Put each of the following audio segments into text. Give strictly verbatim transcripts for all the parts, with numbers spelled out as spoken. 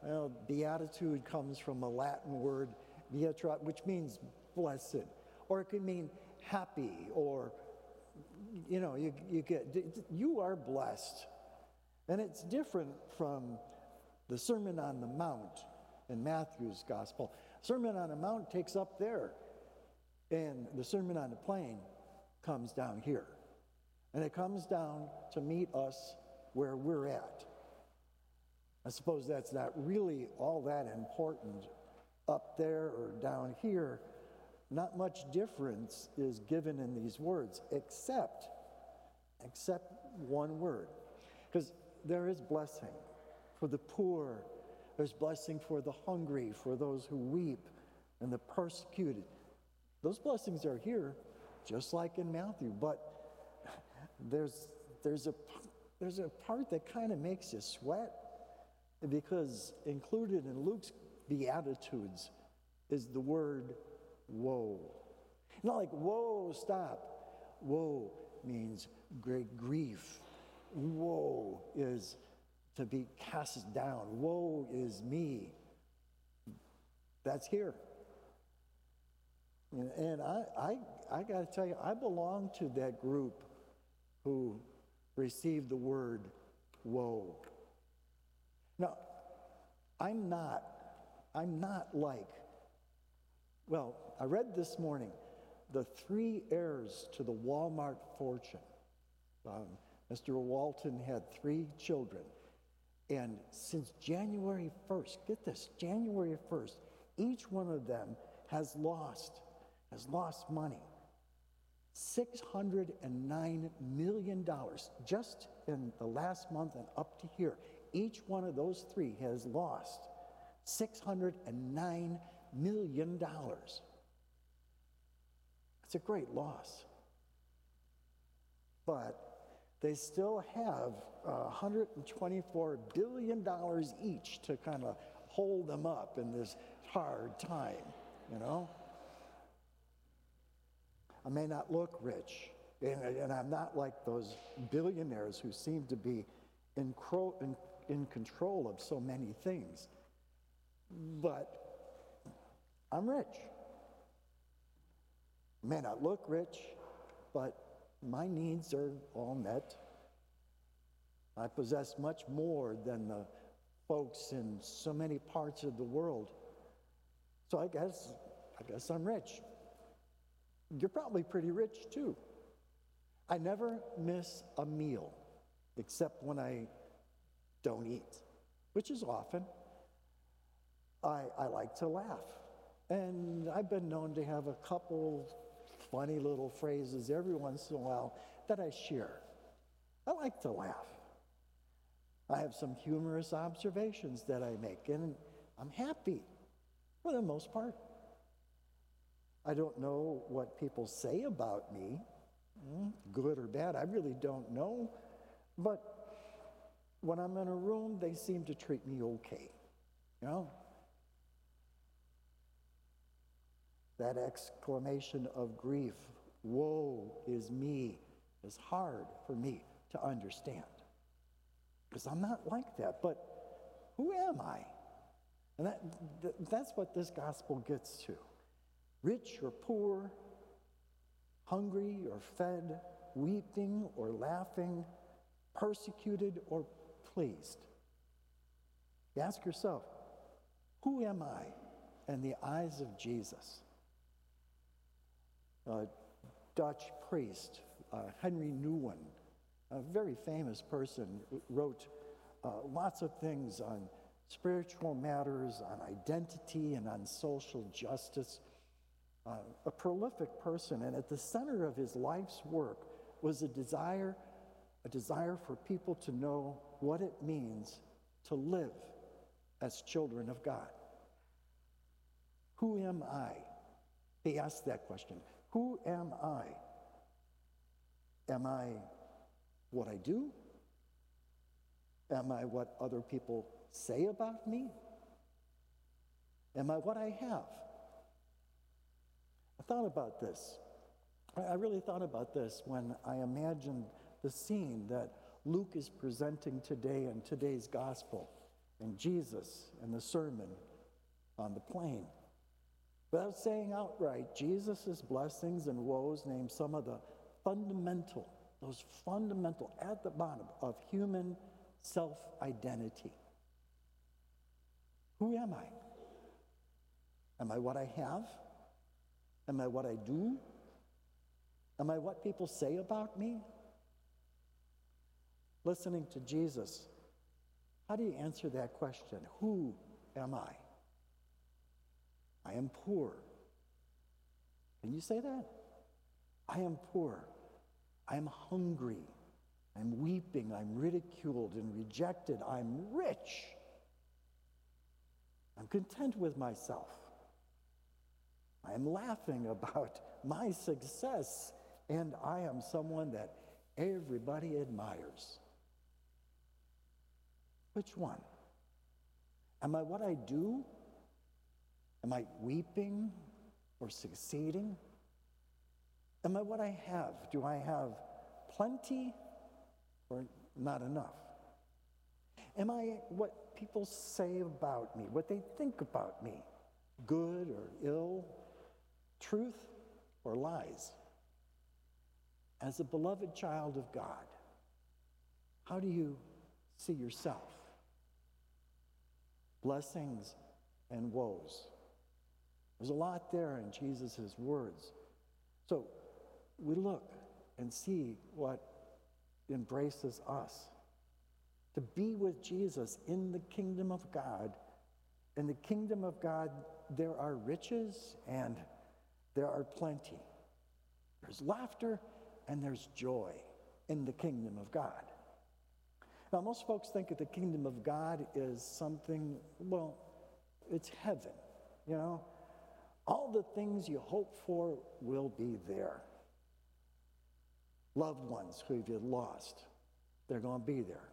Well, beatitude comes from a Latin word, beatra, which means blessed, or it could mean happy, or, you know, you, you get, you are blessed. And it's different from the Sermon on the Mount in Matthew's Gospel. Sermon on the Mount takes up there, and the Sermon on the Plain comes down here. And it comes down to meet us where we're at. I suppose that's not really all that important up there or down here. Not much difference is given in these words, except, except one word. Because there is blessing for the poor. There's blessing for the hungry, for those who weep, and the persecuted. Those blessings are here, just like in Matthew, but there's, there's, a, there's a part that kind of makes you sweat, because included in Luke's Beatitudes is the word woe. Not like, whoa, stop. Woe means great grief. Woe is to be cast down. Woe is me. That's here. And I, I, I got to tell you, I belong to that group who received the word woe. Now, I'm not, I'm not like, well, I read this morning, the three heirs to the Walmart fortune. Um, Mister Walton had three children. And since January first, get this, January first, each one of them has lost, has lost money. six hundred nine million dollars just in the last month and up to here. Each one of those three has lost six hundred nine million dollars. It's a great loss. But they still have uh, one hundred twenty-four billion dollars each to kind of hold them up in this hard time, you know? I may not look rich, and, and I'm not like those billionaires who seem to be in, cro- in, in control of so many things, but I'm rich. I may not look rich, but my needs are all met. I possess much more than the folks in so many parts of the world. So I guess, I guess I'm rich. You're probably pretty rich too. I never miss a meal except when I don't eat, which is often. I, I like to laugh. And I've been known to have a couple funny little phrases every once in a while that I share. I like to laugh. I have some humorous observations that I make, and I'm happy for the most part. I don't know what people say about me, good or bad, I really don't know. But when I'm in a room, they seem to treat me okay, you know? That exclamation of grief, woe is me, is hard for me to understand. Because I'm not like that, but who am I? And that, that's what this gospel gets to. Rich or poor, hungry or fed, weeping or laughing, persecuted or pleased. You ask yourself, who am I in the eyes of Jesus? A Dutch priest, uh, Henry Nouwen, a very famous person, wrote uh, lots of things on spiritual matters, on identity, and on social justice. Uh, a prolific person, and at the center of his life's work was a desire, a desire for people to know what it means to live as children of God. Who am I? He asked that question. Who am I? Am I what I do? Am I what other people say about me? Am I what I have? I thought about this. I really thought about this when I imagined the scene that Luke is presenting today in today's gospel and Jesus in the Sermon on the Plain. Without saying outright, Jesus' blessings and woes name some of the fundamental, those fundamental at the bottom of human self-identity. Who am I? Am I what I have? Am I what I do? Am I what people say about me? Listening to Jesus, how do you answer that question? Who am I? I am poor. Can you say that? I am poor. I am hungry. I'm weeping. I'm ridiculed and rejected. I'm rich. I'm content with myself. I am laughing about my success, and I am someone that everybody admires. Which one? Am I what I do? Am I weeping or succeeding? Am I what I have? Do I have plenty or not enough? Am I what people say about me, what they think about me, good or ill, truth or lies? As a beloved child of God, how do you see yourself? Blessings and woes. There's a lot there in Jesus' words. So we look and see what embraces us. To be with Jesus in the kingdom of God. In the kingdom of God, there are riches and there are plenty. There's laughter and there's joy in the kingdom of God. Now, most folks think that the kingdom of God is something, well, it's heaven, you know. All the things you hope for will be there. Loved ones who you've lost, they're going to be there.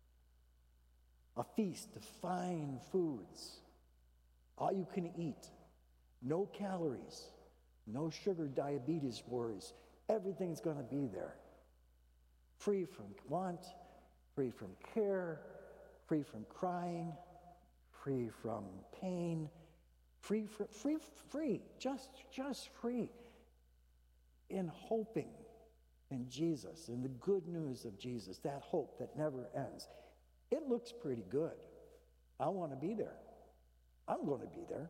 A feast of fine foods, all you can eat, no calories, no sugar, diabetes worries. Everything's going to be there. Free from want, free from care, free from crying, free from pain, free, free, free, free, just, just free. In hoping in Jesus, in the good news of Jesus, that hope that never ends. It looks pretty good. I want to be there. I'm going to be there.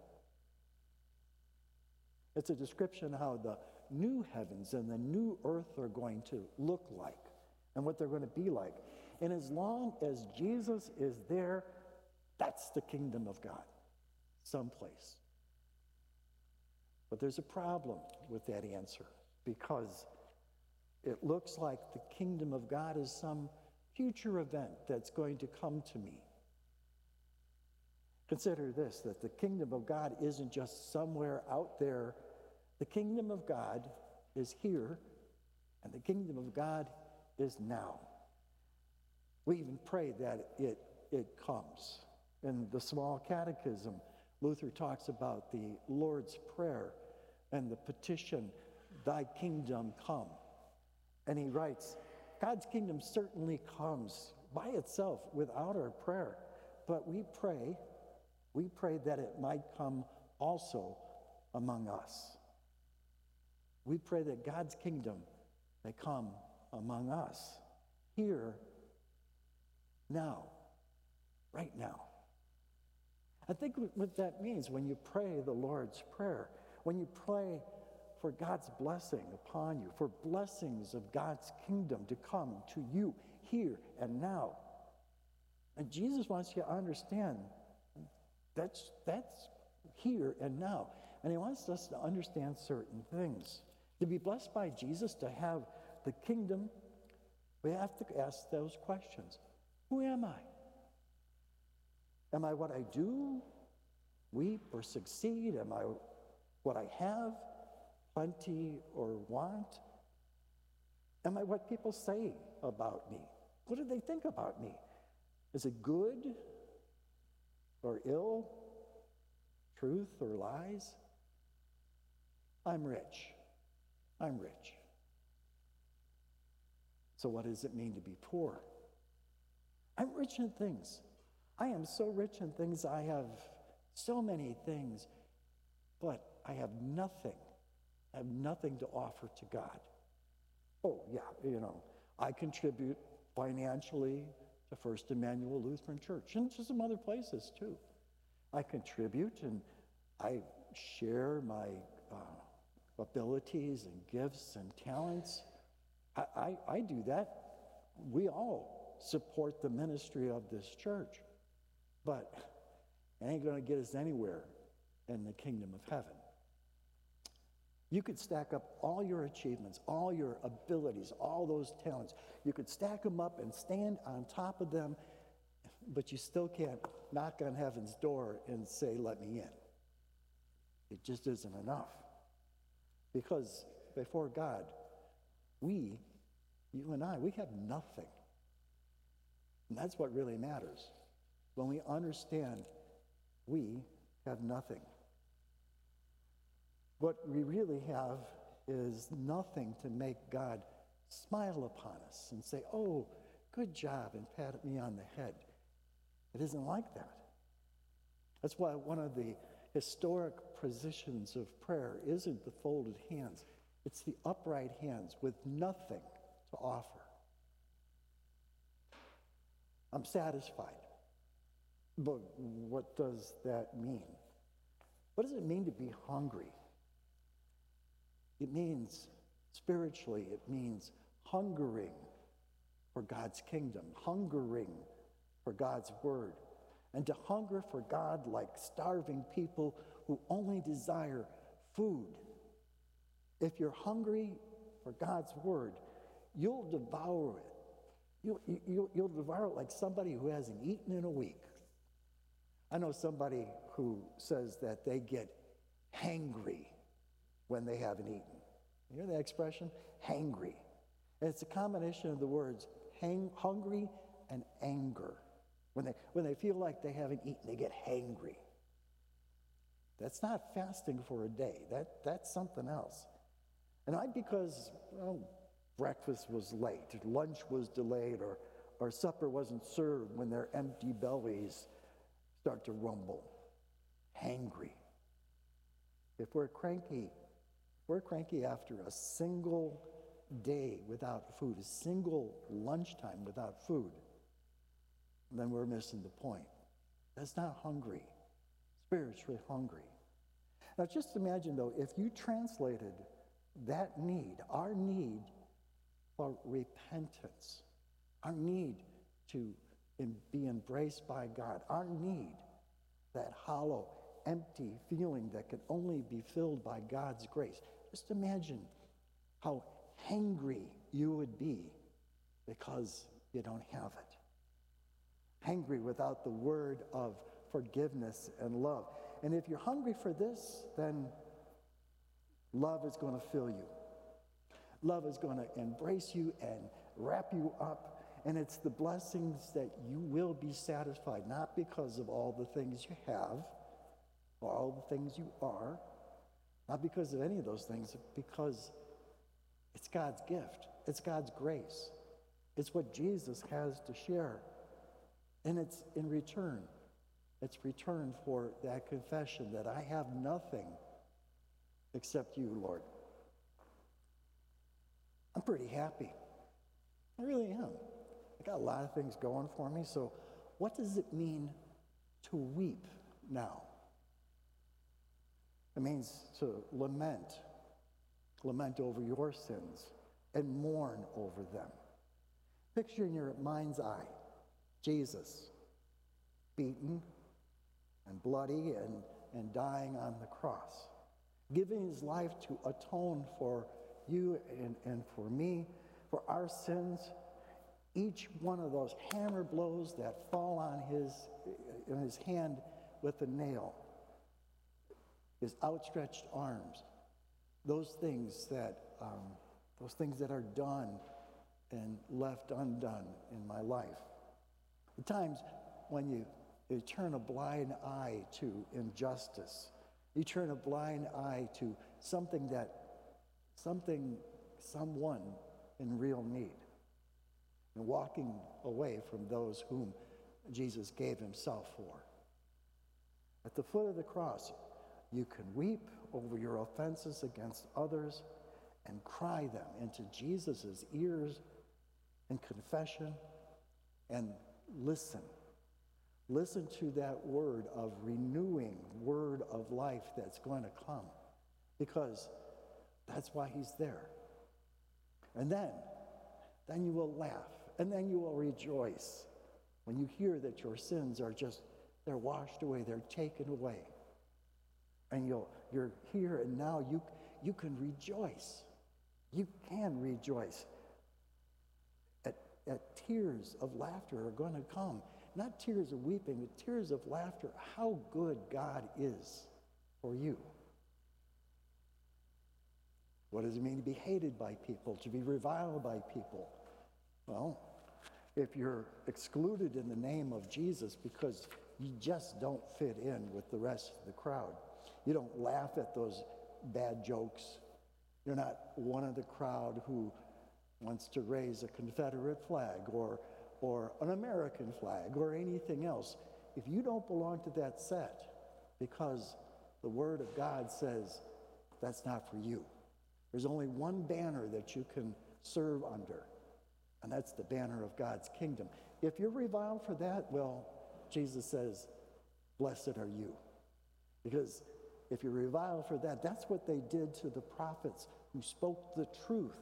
It's a description of how the new heavens and the new earth are going to look like and what they're going to be like. And as long as Jesus is there, that's the kingdom of God, someplace. But there's a problem with that answer, because it looks like the kingdom of God is some future event that's going to come to me. Consider this, that the kingdom of God isn't just somewhere out there. The kingdom of God is here, and the kingdom of God is now. We even pray that it, it comes. In the small catechism, Luther talks about the Lord's Prayer and the petition, thy kingdom come. And he writes, God's kingdom certainly comes by itself without our prayer, but we pray, we pray that it might come also among us. We pray that God's kingdom may come among us, here, now, right now. I think what that means when you pray the Lord's Prayer, when you pray for God's blessing upon you, for blessings of God's kingdom to come to you here and now. And Jesus wants you to understand that's, that's here and now. And he wants us to understand certain things. To be blessed by Jesus, to have the kingdom, we have to ask those questions. Who am I? Am I what I do, weep, or succeed? Am I what I have, plenty or want? Am I what people say about me? What do they think about me? Is it good or ill? Truth or lies? I'm rich. I'm rich. So what does it mean to be poor? I'm rich in things. I am so rich in things. I have so many things, but I have nothing. I have nothing to offer to God. Oh, yeah, you know, I contribute financially to First Emmanuel Lutheran Church and to some other places too. I contribute and I share my uh, abilities and gifts and talents. I, I, I do that. We all support the ministry of this church, but it ain't going to get us anywhere in the kingdom of heaven. You could stack up all your achievements, all your abilities, all those talents. You could stack them up and stand on top of them, but you still can't knock on heaven's door and say, let me in. It just isn't enough. Because before God, we, you and I, we have nothing. And that's what really matters. When we understand we have nothing. What we really have is nothing to make God smile upon us and say, oh, good job, and pat me on the head. It isn't like that. That's why one of the historic positions of prayer isn't the folded hands. It's the upright hands with nothing to offer. I'm satisfied. But what does that mean? What does it mean to be hungry? It means, spiritually, it means hungering for God's kingdom, hungering for God's word, and to hunger for God like starving people who only desire food. If you're hungry for God's word, you'll devour it. You'll, you'll, you'll devour it like somebody who hasn't eaten in a week. I know somebody who says that they get hangry when they haven't eaten. You hear that expression? Hangry. And it's a combination of the words hang, hungry and anger. When they, when they feel like they haven't eaten, they get hangry. That's not fasting for a day. That, that's something else. And not because, well, breakfast was late, lunch was delayed, or, or supper wasn't served when their empty bellies start to rumble. Hangry. If we're cranky, if we're cranky after a single day without food, a single lunchtime without food, then we're missing the point. That's not hungry, spiritually hungry. Now just imagine though, if you translated that need, our need for repentance, our need to be embraced by God, our need, that hollow, empty feeling that can only be filled by God's grace. Just imagine how hangry you would be because you don't have it. Hangry without the word of forgiveness and love. And if you're hungry for this, then love is going to fill you. Love is going to embrace you and wrap you up. And it's the blessings that you will be satisfied, not because of all the things you have, or all the things you are, not because of any of those things, because it's God's gift. It's God's grace. It's what Jesus has to share. And it's in return. It's return for that confession that I have nothing except you, Lord. I'm pretty happy. I really am. I got a lot of things going for me. So what does it mean to weep now? It means to lament. Lament over your sins and mourn over them. Picture in your mind's eye Jesus beaten and bloody and, and dying on the cross, giving his life to atone for you and, and for me, for our sins. Each one of those hammer blows that fall on his, in his hand with a nail, his outstretched arms, those things that, um, those things that are done and left undone in my life. The times when you, you turn a blind eye to injustice, you turn a blind eye to something that, something, someone in real need, and walking away from those whom Jesus gave himself for. At the foot of the cross, you can weep over your offenses against others and cry them into Jesus' ears in confession and listen. Listen to that word of renewing, word of life that's going to come, because that's why he's there. And then, then you will laugh, and then you will rejoice when you hear that your sins are just, they're washed away, they're taken away. And you'll, you're here, and now you, you can rejoice. You can rejoice. At, at tears of laughter are going to come. Not tears of weeping, but tears of laughter. How good God is for you. What does it mean to be hated by people, to be reviled by people? Well, if you're excluded in the name of Jesus because you just don't fit in with the rest of the crowd, you don't laugh at those bad jokes, you're not one of the crowd who wants to raise a Confederate flag or, or an American flag or anything else, if you don't belong to that set because the Word of God says that's not for you, there's only one banner that you can serve under, and that's the banner of God's kingdom. If you're reviled for that, well, Jesus says, blessed are you. Because if you're reviled for that, that's what they did to the prophets who spoke the truth.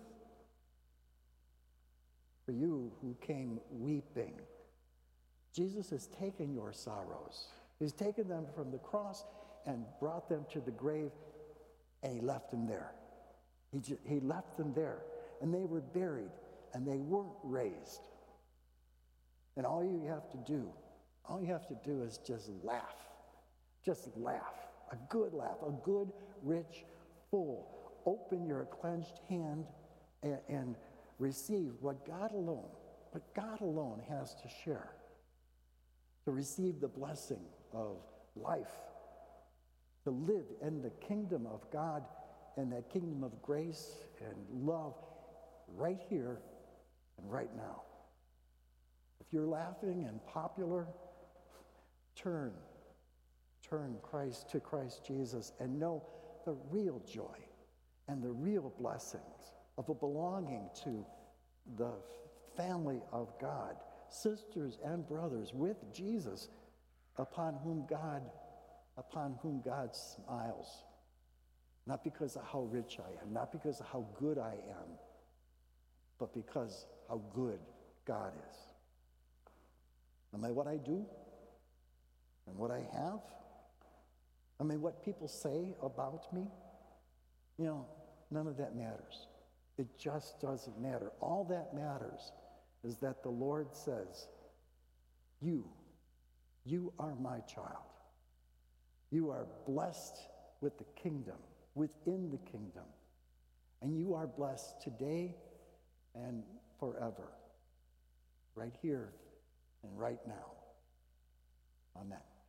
For you who came weeping, Jesus has taken your sorrows. He's taken them from the cross and brought them to the grave, and he left them there. He, just, he left them there, and they were buried, and they weren't raised. And all you have to do, all you have to do is just laugh. Just laugh. A good laugh, a good, rich, full. Open your clenched hand and, and receive what God alone, what God alone has to share. To receive the blessing of life. To live in the kingdom of God and that kingdom of grace and love right here and right now. If you're laughing and popular, turn. Turn Christ to Christ Jesus and know the real joy and the real blessings of a belonging to the family of God, sisters and brothers with Jesus, upon whom God, upon whom God smiles. Not because of how rich I am, not because of how good I am, but because how good God is. No matter what I do and what I have, I mean, what people say about me, you know, none of that matters. It just doesn't matter. All that matters is that the Lord says, you, you are my child. You are blessed with the kingdom, within the kingdom. And you are blessed today and forever, right here and right now. Amen.